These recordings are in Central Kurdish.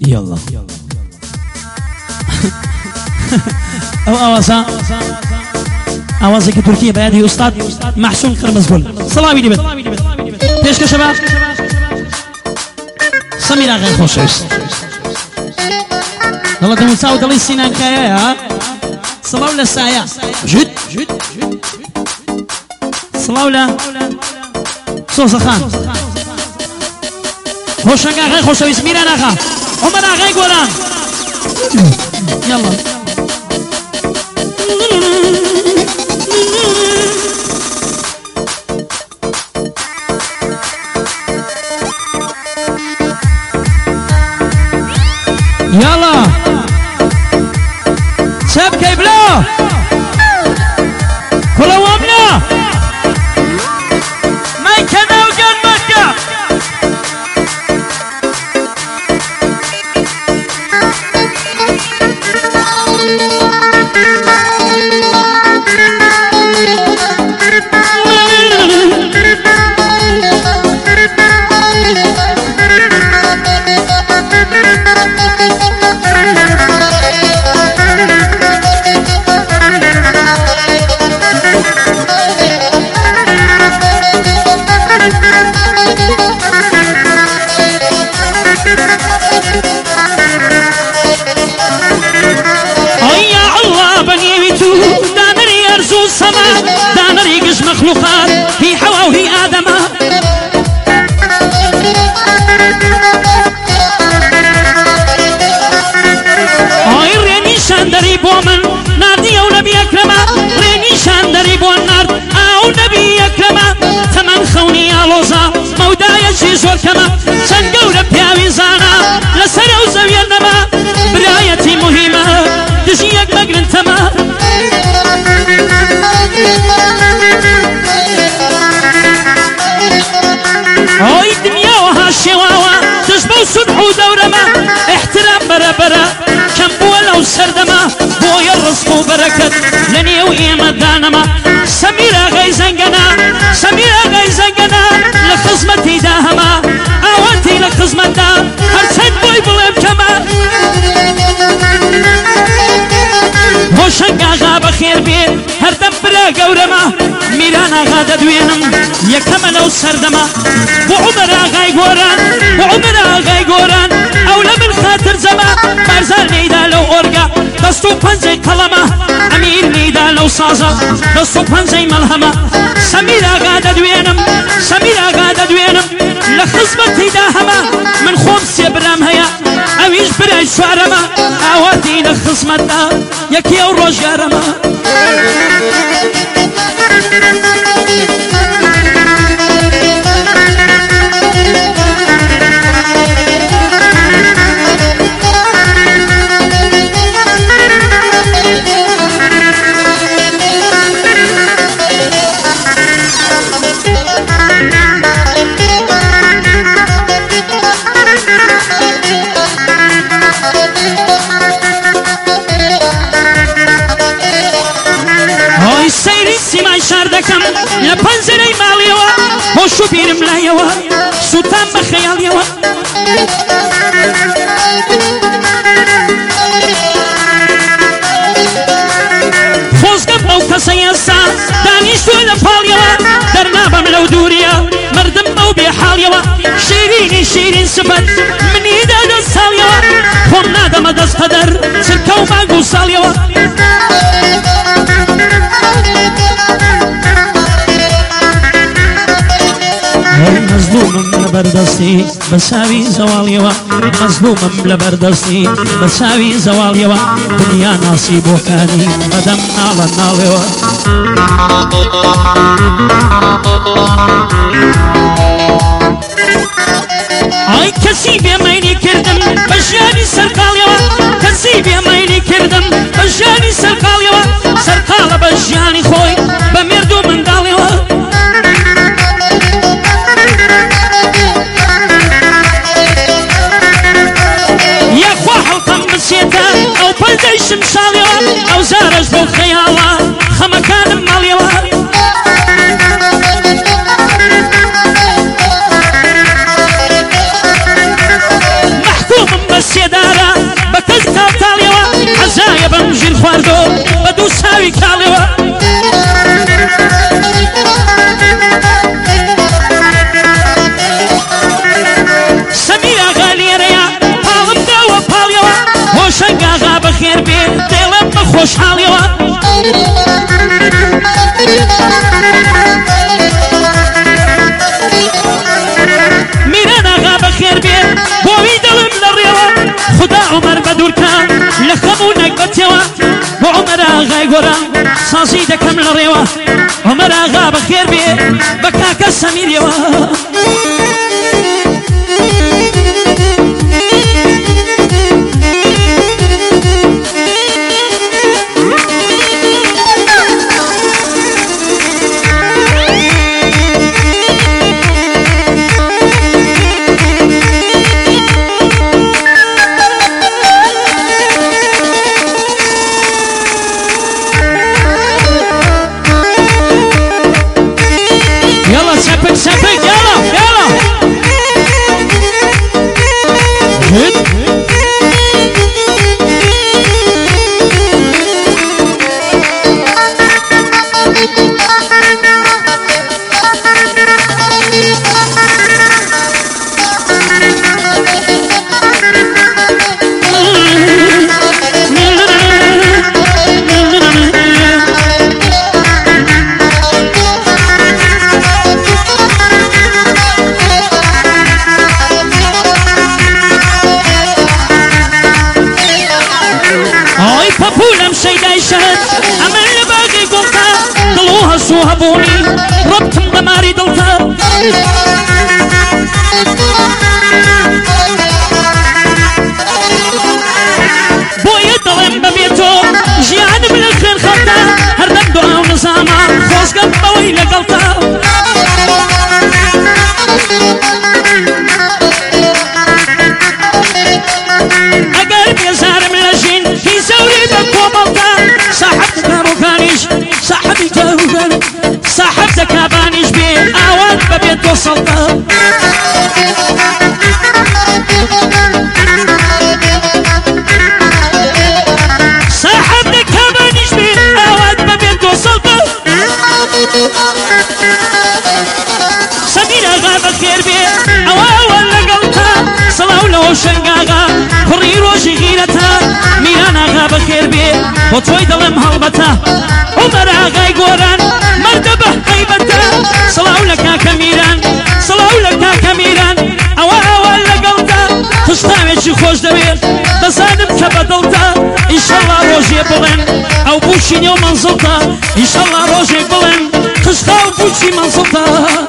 يلا او اوازك تركيا بيدي استاذ محسون قرمزگل سلامی دیبد پیش که شباب سميرة غير خوشش والله دم ساود الله سنان كايا صلاة ولا سايا جد صلاة ولا صوص خان خوشنگا غير خوشش سميرة ناخا عمر غير قولان يلا يلا شبكة بلا كل وامنا ما يكنا وجان مكة مخلوقات هي حواء وهي آدم هاي ريني شاندري بومن نادي أو نبي أكرم ريني شاندري بون نار أو نبي أكرم ثمن خوني علوزا مودا يشي زور كما سنقول بياوي زانا لسر وزويا النما برايتي مهمة تجيك مقرن تما هاي الدنيا وهالشواوة تشبه صلح ودورما احترام برا كم بولا وسردما بويا الرزق وبركة لني وإيمة دانما سميرة غي زنقنا لخزمتي داهما اوانتي لخزمت دا هرسن بوي بلم كما هوشنگا غاب خير بيت هردم برا قورما ميرانا غادا دوينم يكما لو سردما وعمرا غاي قوران اولا من خاطر زما بارزال نيدا لو اورقا دستو پنزي قلما امير نيدا لو سازا دستو پنزي ملهما سميرا غادا دوينم لخزمتي داهما من خمس برام هيا اويش براي شوارما اواتي لخزمتا يكي او روجارما شاردكم لبنزري ماليوا هوشو بيرم لايوا سوتان بخياليوا فوزقب او كسيسا دانيشتو لفاليوا درنابم لو دوريا مردم او بحاليوا شيرين سبت من ايدا دستاليوا هم نادم دست قدر سلكو مانقو ساليوا مظلوم لبردستي بساوي زواليوا مظلوم لبردستي بساوي زواليوا دنيا نصيب وكاني مدام على الناليوا اي كسيب يا ميني كردم بجاني سرقاليوا كسيب يا ميني كردم بجاني سرقاليوا سرقال بجاني خوي بمردو من داليوا او بلدي شمساليوا او زارج بالخيالة خمكان ماليوا گۆرە سازی دەکەم لە ڕێوە عومەر ئاغا بەخێر بێ بە کاکە سەمیرەوە سەپێک یاڵە یاڵە پەپولم شەیدای شەهد ئەمە لە باغی گوڵتا دڵ و هەسوو هەبوونی ڕەبتم بەماری دڵتا بۆیە دەڵێم بەبێ تۆ ژیانم لە خوێن خەڵتا هەردەم دوعاو نزامە خۆزگەم بەوەی لەگەڵتا ئەگەر بێزارم لە ژین هی زەوری بە کۆمەڵتا ساحەب دەکابووکانیش ساحەبی جاروگەن ساحەب دەکابانیش بێ ئاوات بەبێت تۆ سەڵتا ساحەب دەکابانیش بێ ئاوات بەبێت تۆ سەڵتا سەمیر ئاغا بەخێر بێ ئەوە لەگەڵتا سەڵاو لەوە شەنگاغا کوڕی ڕۆژی غیرەتە میران ئاغا بەخێر بێ بۆ تۆی دەڵێم هەڵبەتە عومەر ئاغای گۆران مەردە بە هەیبەتە سەڵاو لە کاکە میران سەڵاو لە کاکە میران ئەوە لەگەڵتا تشتاوێکی خۆش دەوێت دەزانم کە بەدڵتا ئینشەڵڵا ڕۆژێ بڵێن ئەو بوشی نێو مەنزڵتا ئینشەڵڵا ڕۆژێک بڵێن تشتا و بوشی مەنزڵتا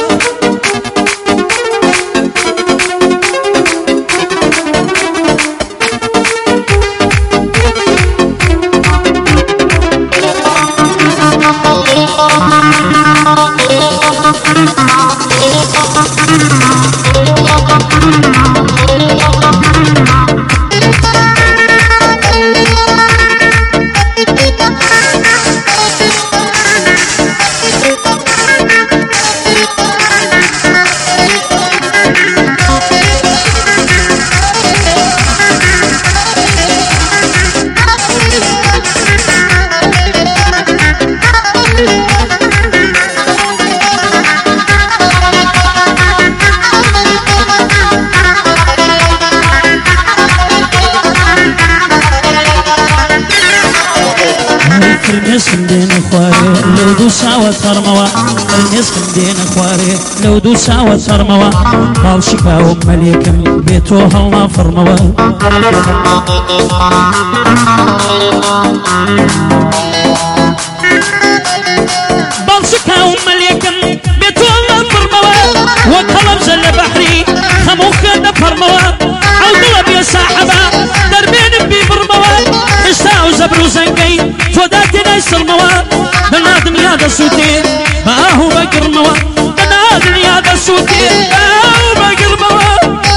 فرمێسم دێنە خوارێ لەو دوو ساوە تەڕمەوە فرمێسم دێنە خوارێ لەو دوو ساوە تەڕمەوە باڵشی کاوم مەلێکم بێ تۆ هەڵنا فڕمەوە باڵشی کاوم مەلێکم بێ تۆ هەڵنا فڕمەوە وەک هەڵەبزە لە بەحری هەموو خوێن دەپەڕمەوە ئەو دڵە بێ ساحەبە دەربێنم بیبڕمەوە هێشتا ئەو زەبر و زەنگەی تۆ داتێنای سڵمەوە بەنا دنیا دەسووتێ بە ئاهو بەگڕمەوە بەنا دنیا دەسووتێ بە ئاهو بەگڕمەوە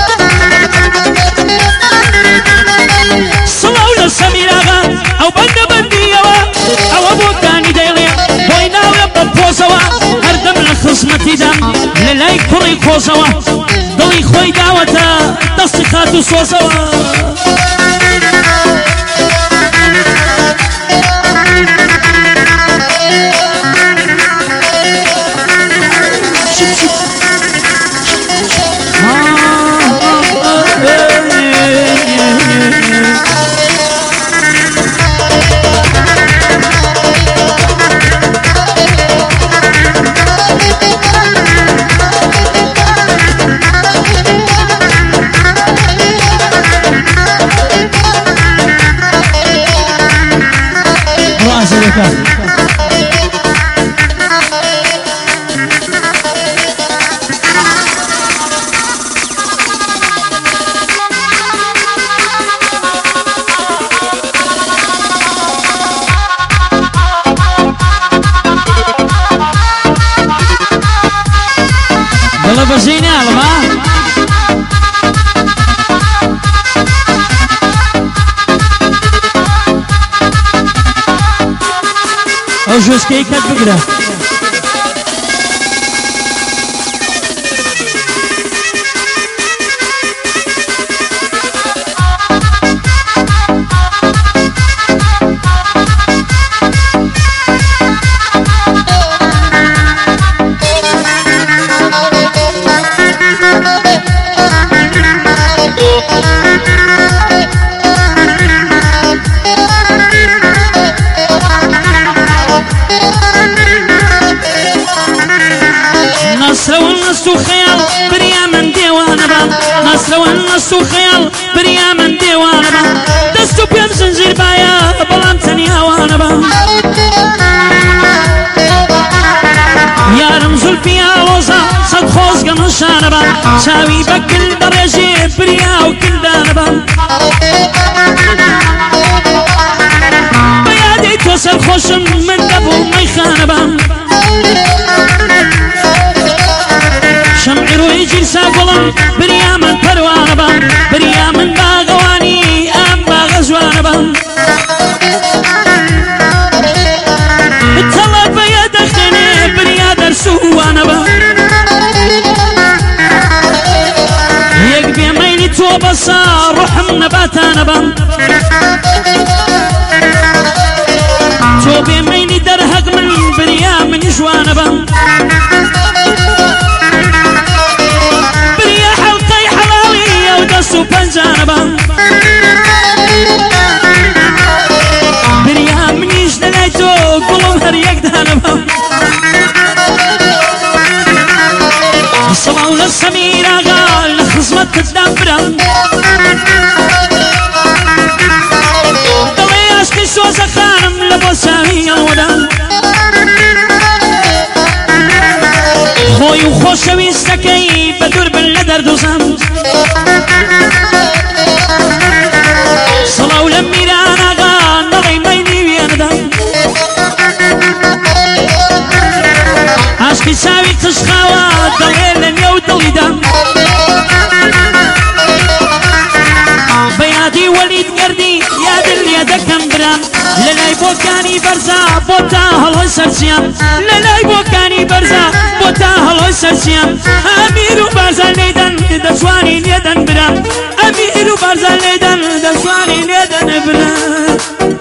سڵاو لە سەمیر ئاغا ئەو بەندە بەندیەوە ئەوە بۆکانی دەیڵێ بۆی ناوێ بە پۆزەوە هەردەم لە خزمەتیدام لە لای کوڕی کۆزەوە دڵی خۆی داوەتە دەستی خات و سۆزەوە بکە دڵە بەژەی ناڵم ها ئەو ژۆسکەی کەت بگرە نص وخيال بريا من ديوانا با دستو بيم زنجير بايا بلام تنيا وانا با يا رمز البيا روزا صد خوز قمشانا با شاوي بكل بريجي بريا وكل دانا با بيادي توصل خوشم من دبو ميخانا با شمعي روي جلسا قلم بريا من پروانا با بريا من باغواني ام باغزوانا با الطلب بيا دخني بريا درسوانا با يقبي ميلي تو بصار روح نباتانا با تو بي ميلي درهق من بريا من جوانا با بنجانبا بريا منيش دليتو قلوم هر يك دانبا الصلاة للسميرة قال لخصمت تدبرا دلي عشقي سوزا خانم لبوساوي الودا خوي وخوشوي استكي بدور باللدر دوزام صلاة لميرانا قال نغي ميني وياندا عشقي ساوي تشخاوات دليل لن يودلي دام بيادي وليد قردي يا دل يدكم برام للاي بوكاني برزا بوتا هلوي سرسيام للاي بوكاني برزا بوتا هلوي سرسيام أميرو برزا ليدن دسواني ليدن برام أميرو برزا ليدن دسواني ليدن برام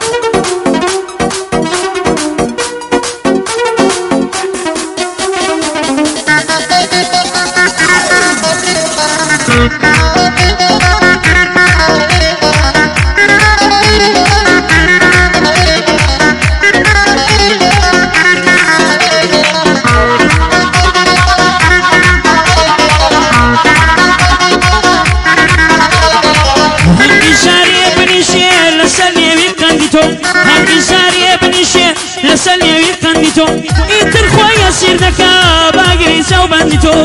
لسلي ويقندتو إنتر خويا سير دكا باقري سو بندتو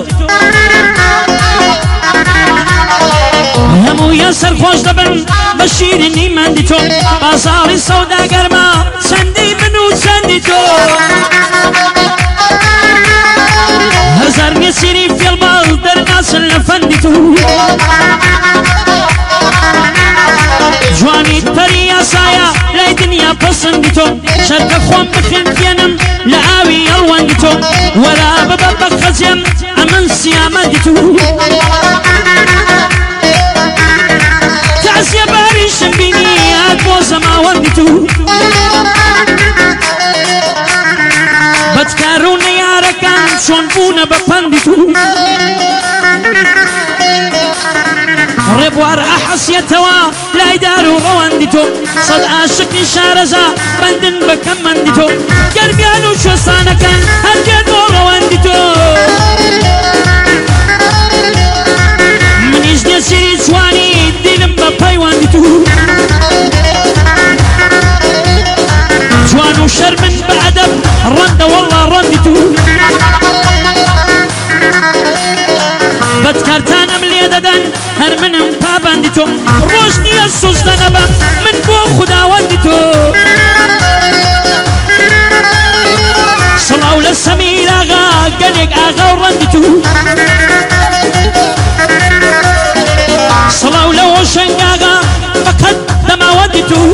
همو يسر خوش دبن بشيرني مندتو بازار السودا قرما سندي منو سندتو هزار يسيري في البال درناس لفندتو جواني تريا سايا لا دنيا بسندتو شرك خوان بخلفينم لعاوي الواندتو ولا ببابا خزيم امن سيامدتو تعزي باريش بيني ادبوز ما واندتو بتكارون يا ركان شون بونا بفندتو ربوار أحس يتوا لا يدارو غواندتو صد عاشقني شارزا بندن بكم مندتو قلبيانو شو صانا كان هرجدو غواندتو من يجدي سيري سواني دينم بباي واندتو جوانو شرب هر منم پابندی تو روش نیه سوزدنبا من بو خداوندی تو صلاو لسمیر آغا گلگ آغا و رندی تو صلاو لوشنگ آغا فقط دماوندی تو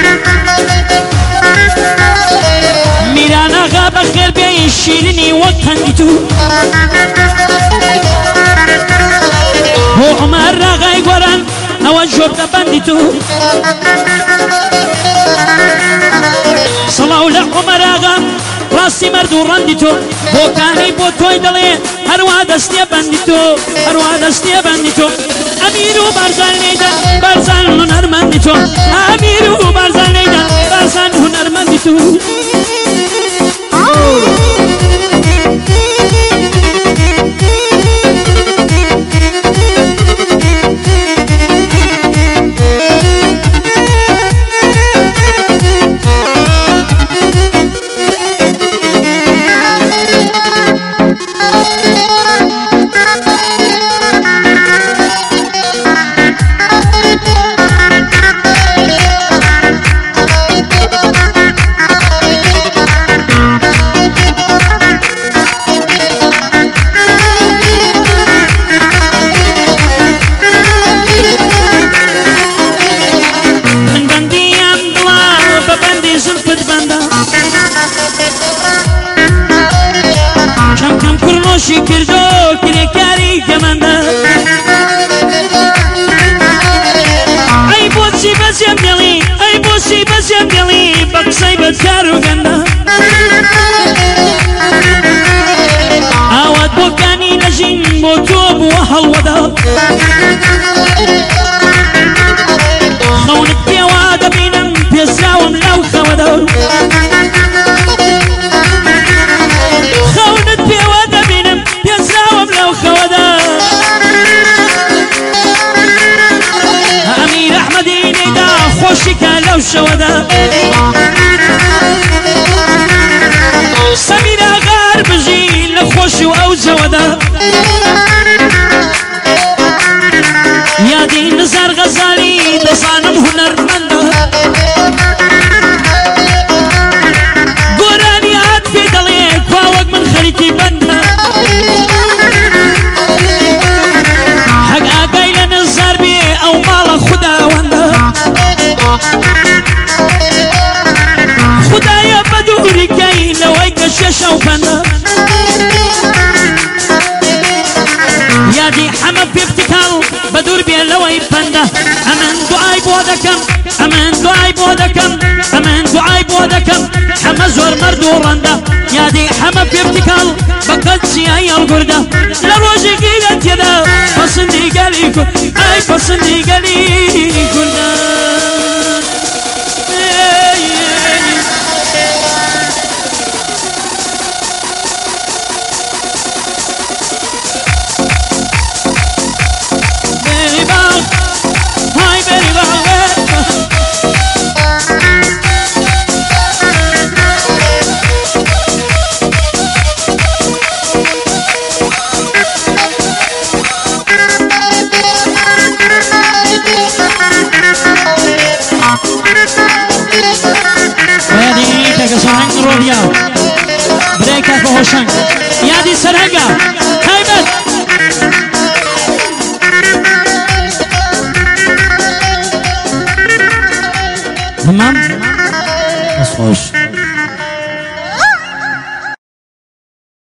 میران آغا بخیر بیای شیرینی وقتندی تو هو عمر آغای گوران او جرد بندی تو صلاو لعمر آغا راسی مردو رندی تو بو کانی بو توی دلی هروا دستی بندی تو هروا دستی بندی تو امیرو برزن نیدن برزن هنرمندی تو امیرو برزن نیدن برزن هنرمندی تو عواد بوكاني نجم موتوب وهالودا خونك بيوادا بينم بيساوم لو خودا خونك بيوادا بينم بيساوم لو خودا أمير أحمدي نيدا خوشك لو شودا سمير غار بجي لخوش او زودا يا دين نزار غزالي دصانم هنرمندا قراني عاد في دليك واوق من خريتي بندا حق اقايل نزار بي او مال خدا وندا خدايا بدوري كاين لويك الشاشة وفنا يا دي حمد في ابتكار بدور بيا لوي فنا أمن دعاي بودكم أمن دعاي بودكم أمن دعاي بودكم حمد زور مردو رندا يا دي حمد في ابتكار بقد سياي القردة لروجي قيلت يدا فصندي قاليكو أي فصندي قاليكو بريكا فهوشنك